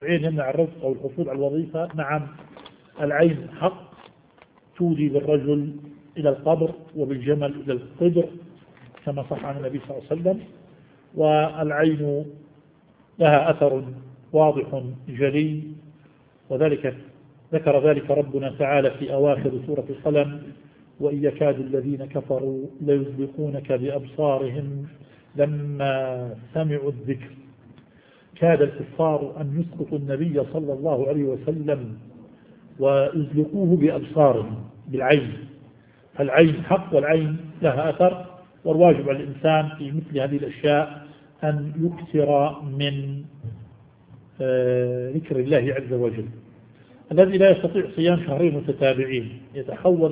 العين يمنع الرزق أو الحصول على الوظيفة. نعم، العين حق تودي بالرجل إلى القبر وبالجمل إلى القدر كما صح عن النبي صلى الله عليه وسلم. والعين لها أثر واضح جلي، وذلك ذكر ذلك ربنا تعالى في أواخر سورة القلم: وإن يكاد الذين كفروا ليزلقونك بأبصارهم لما سمعوا الذكر. كاد الكفار أن يسقطوا النبي صلى الله عليه وسلم ويزلقوه بأبصارهم بالعين. فالعين حق والعين لها أثر، والواجب على الإنسان في مثل هذه الأشياء أن يكثر من ذكر الله عز وجل. الذي لا يستطيع صيام شهرين متتابعين يتحول